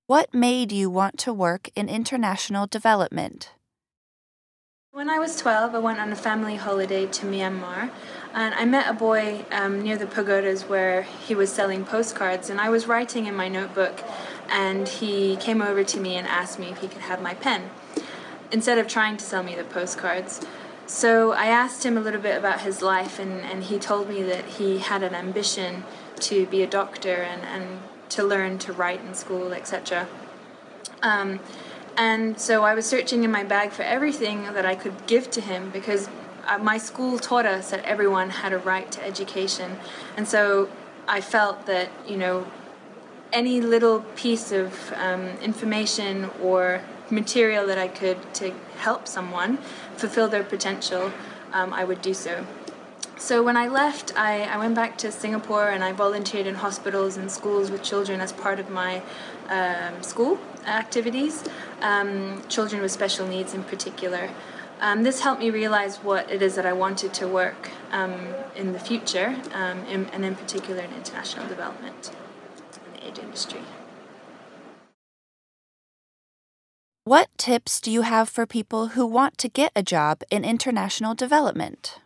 What made you want to work in international development? When I was 12, I went on a family holiday to Myanmar, and I met a boy near the pagodas where he was selling postcards, and I was writing in my notebook, and he came over to me and asked me if he could have my pen, instead of trying to sell me the postcards. So I asked him a little bit about his life, and he told me that he had an ambition to be a doctor and to learn to write in school, etc. And so I was searching in my bag for everything that I could give to him because my school taught us that everyone had a right to education. And so I felt that, any little piece of information or material that I could to help someone fulfill their potential, I would do so. So when I left, I went back to Singapore and I volunteered in hospitals and schools with children as part of my school activities, children with special needs in particular. This helped me realize what it is that I wanted to work in the future, and in particular in international development in the aid industry. What tips do you have for people who want to get a job in international development?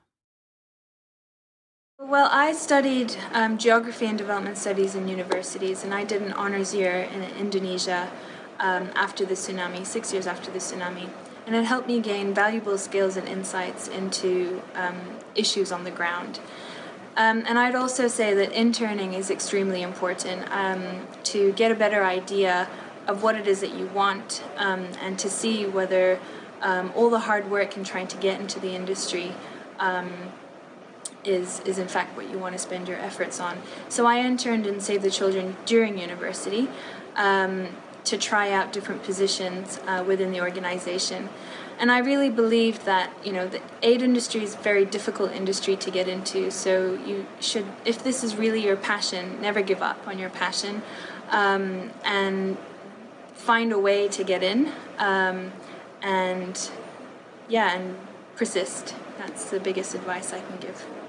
Well, I studied geography and development studies in universities, and I did an honors year in Indonesia after the tsunami, 6 years after the tsunami. And it helped me gain valuable skills and insights into issues on the ground. And I'd also say that interning is extremely important to get a better idea of what it is that you want, and to see whether all the hard work in trying to get into the industry is in fact what you want to spend your efforts on. So I interned in Save the Children during university to try out different positions within the organization. And I really believed that, the aid industry is a very difficult industry to get into, so you should, if this is really your passion, never give up on your passion, and find a way to get in, and persist. That's the biggest advice I can give.